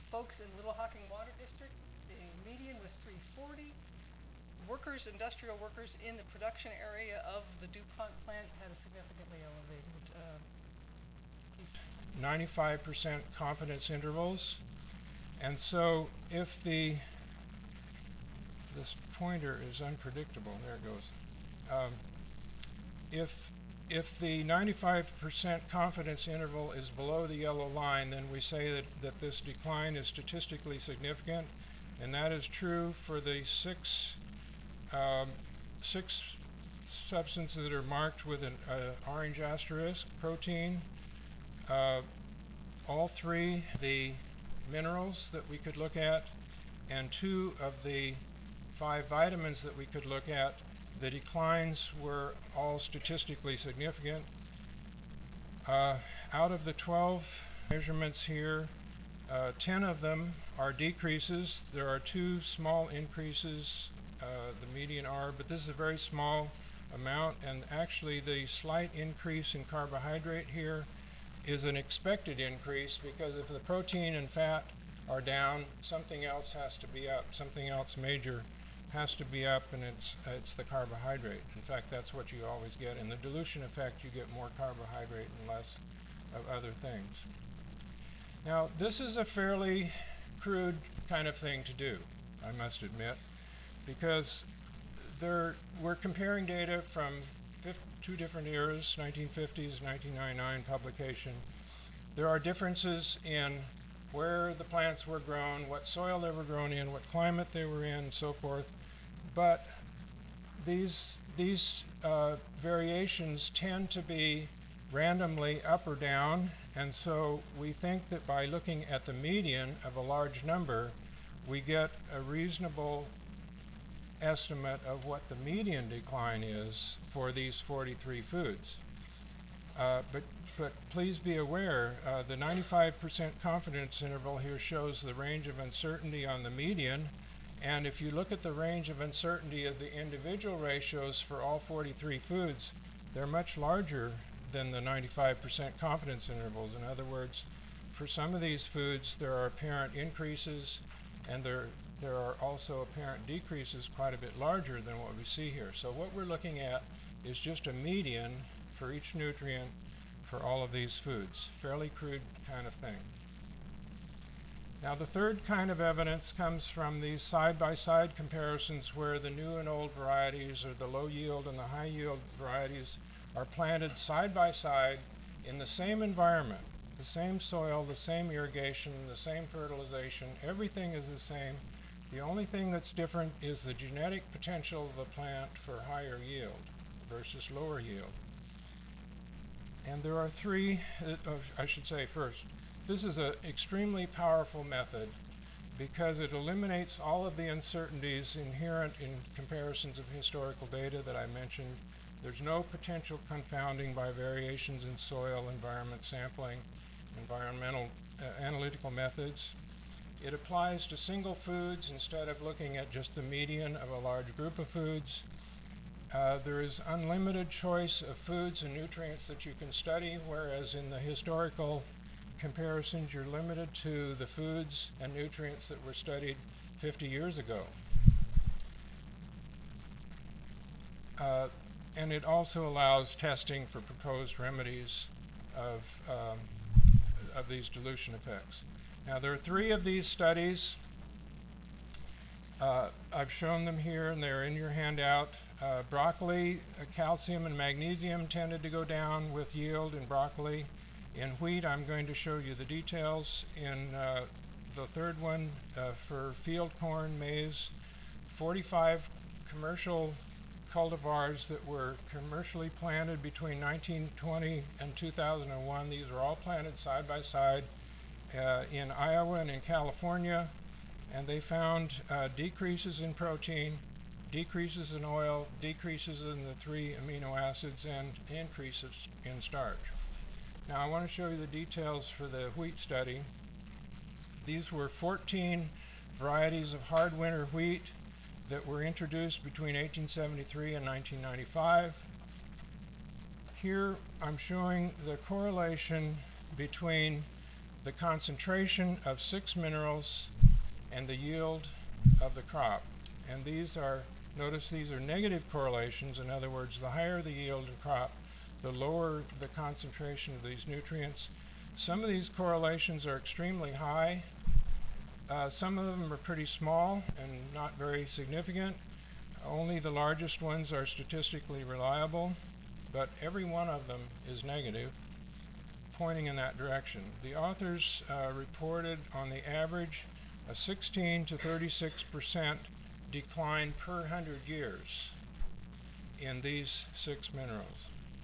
folks in Little Hocking Water District, the median was 340. Industrial workers in the production area of the DuPont plant had a significantly elevated 95% confidence intervals. And so if this pointer is unpredictable, there it goes. If the 95% confidence interval is below the yellow line, then we say that this decline is statistically significant, and that is true for the six substances that are marked with an orange asterisk protein. All three the minerals that we could look at, and 2 of the 5 vitamins that we could look at, the declines were all statistically significant. Out of the 12 measurements here, 10 of them are decreases. There are 2 small increases, the median are, but this is a very small amount, and actually the slight increase in carbohydrate here is an expected increase, because if the protein and fat are down, something else has to be up. Something else major has to be up, and it's the carbohydrate. In fact, that's what you always get. In the dilution effect, you get more carbohydrate and less of other things. Now, this is a fairly crude kind of thing to do, I must admit, because we're comparing data from 2 different eras, 1950s, 1999 publication. There are differences in where the plants were grown, what soil they were grown in, what climate they were in, and so forth. But these variations tend to be randomly up or down, and so we think that by looking at the median of a large number, we get a reasonable estimate of what the median decline is for these 43 foods. But please be aware, the 95% confidence interval here shows the range of uncertainty on the median, and if you look at the range of uncertainty of the individual ratios for all 43 foods, they're much larger than the 95% confidence intervals. In other words, for some of these foods there are apparent increases, and there are also apparent decreases quite a bit larger than what we see here. So what we're looking at is just a median for each nutrient for all of these foods. Fairly crude kind of thing. Now, the third kind of evidence comes from these side-by-side comparisons where the new and old varieties, or the low yield and the high yield varieties, are planted side by side in the same environment, the same soil, the same irrigation, the same fertilization. Everything is the same. The only thing that's different is the genetic potential of the plant for higher yield versus lower yield. And there are 3, I should say first, this is an extremely powerful method because it eliminates all of the uncertainties inherent in comparisons of historical data that I mentioned. There's no potential confounding by variations in soil, environment sampling, environmental analytical methods. It applies to single foods instead of looking at just the median of a large group of foods. There is unlimited choice of foods and nutrients that you can study, whereas in the historical comparisons you're limited to the foods and nutrients that were studied 50 years ago. And it also allows testing for proposed remedies of these dilution effects. Now, there are 3 of these studies. I've shown them here, and they're in your handout. Broccoli, calcium and magnesium tended to go down with yield in broccoli. In wheat, I'm going to show you the details. In the third one, for field corn, maize, 45 commercial cultivars that were commercially planted between 1920 and 2001. These are all planted side by side in Iowa and in California, and they found decreases in protein, decreases in oil, decreases in the 3 amino acids, and increases in starch. Now, I want to show you the details for the wheat study. These were 14 varieties of hard winter wheat that were introduced between 1873 and 1995. Here I'm showing the correlation between the concentration of 6 minerals and the yield of the crop. And these are, notice these are negative correlations. In other words, the higher the yield of crop, the lower the concentration of these nutrients. Some of these correlations are extremely high. Some of them are pretty small and not very significant. Only the largest ones are statistically reliable, but every one of them is negative, pointing in that direction. The authors reported on the average a 16 to 36% decline per 100 years in these 6 minerals.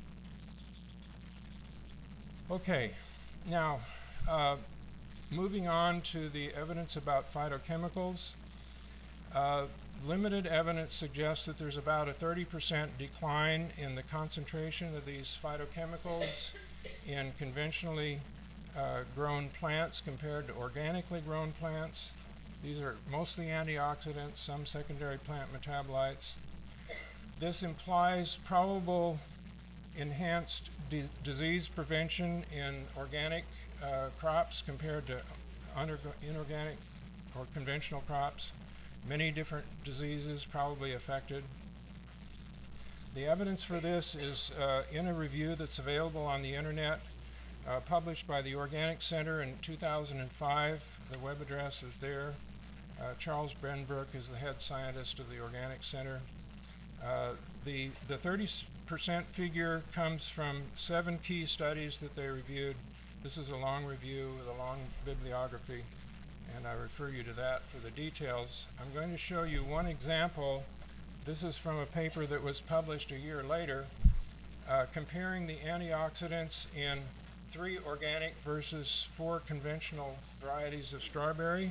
Okay, now moving on to the evidence about phytochemicals. Limited evidence suggests that there's about a 30% decline in the concentration of these phytochemicals in conventionally grown plants compared to organically grown plants. These are mostly antioxidants, some secondary plant metabolites. This implies probable enhanced disease prevention in organic crops compared to inorganic or conventional crops. Many different diseases probably affected. The evidence for this is in a review that's available on the internet, published by the Organic Center in 2005. The web address is there. Charles Brenbrook is the head scientist of the Organic Center. The 30% figure comes from 7 key studies that they reviewed. This is a long review with a long bibliography, and I refer you to that for the details. I'm going to show you one example. This is from a paper that was published a year later, comparing the antioxidants in 3 organic versus 4 conventional varieties of strawberry.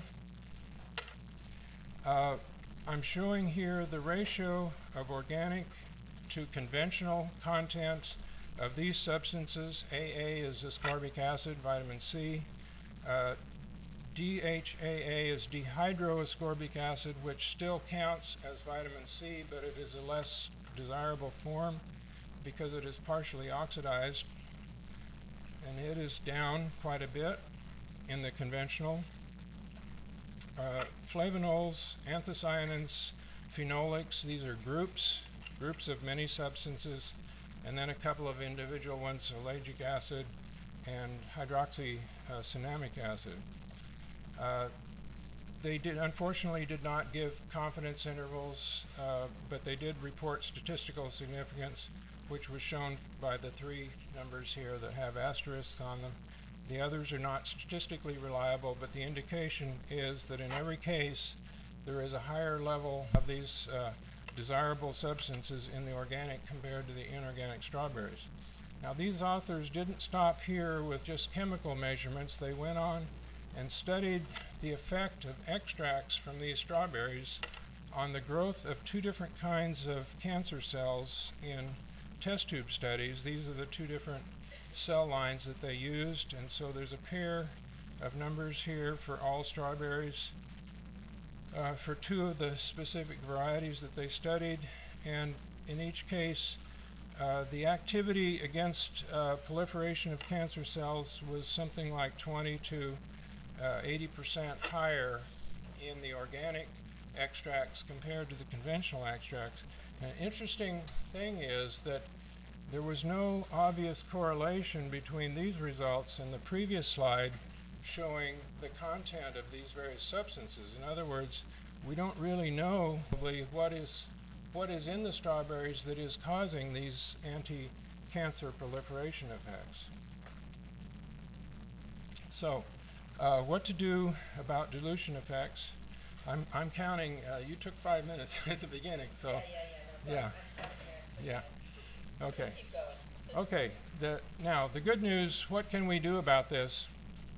I'm showing here the ratio of organic to conventional content of these substances. AA is ascorbic acid, vitamin C. DHAA is dehydroascorbic acid, which still counts as vitamin C, but it is a less desirable form because it is partially oxidized, and it is down quite a bit in the conventional. Flavonols, anthocyanins, phenolics, these are groups of many substances, and then a couple of individual ones, ellagic acid and hydroxycinnamic acid. They unfortunately did not give confidence intervals, but they did report statistical significance, which was shown by the 3 numbers here that have asterisks on them. The others are not statistically reliable, but the indication is that in every case there is a higher level of these desirable substances in the organic compared to the inorganic strawberries. Now, these authors didn't stop here with just chemical measurements. They went on and studied the effect of extracts from these strawberries on the growth of 2 different kinds of cancer cells in test tube studies. These are the 2 different cell lines that they used, and so there's a pair of numbers here for all strawberries for 2 of the specific varieties that they studied, and in each case the activity against proliferation of cancer cells was something like 20 to 80% higher in the organic extracts compared to the conventional extracts. An interesting thing is that there was no obvious correlation between these results and the previous slide showing the content of these various substances. In other words, we don't really know what is in the strawberries that is causing these anti-cancer proliferation effects. So, what to do about dilution effects? I'm counting. You took 5 minutes at the beginning, so yeah. Okay. Okay. Now, the good news. What can we do about this?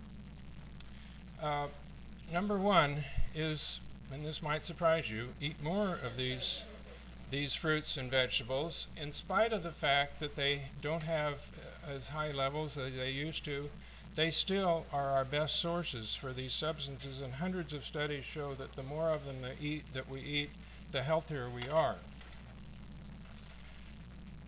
Number 1 is, and this might surprise you, eat more of these fruits and vegetables, in spite of the fact that they don't have as high levels as they used to. They still are our best sources for these substances, and hundreds of studies show that the more of them that we eat, the healthier we are.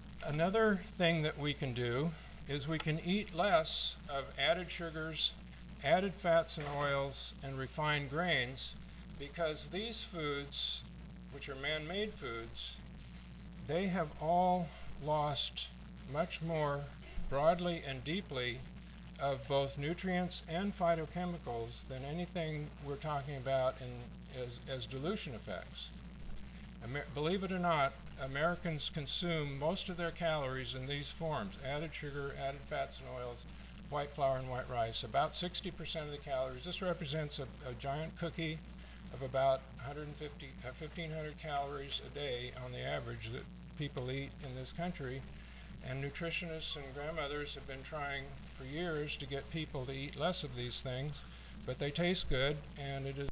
Another thing that we can do is we can eat less of added sugars added fats and oils, and refined grains, because these foods, which are man-made foods, they have all lost much more broadly and deeply of both nutrients and phytochemicals than anything we're talking about as dilution effects. Believe it or not, Americans consume most of their calories in these forms: added sugar, added fats and oils, white flour and white rice. About 60% of the calories. This represents a giant cookie of about 1,500 calories a day on the average that people eat in this country. And nutritionists and grandmothers have been trying for years to get people to eat less of these things, but they taste good, and it is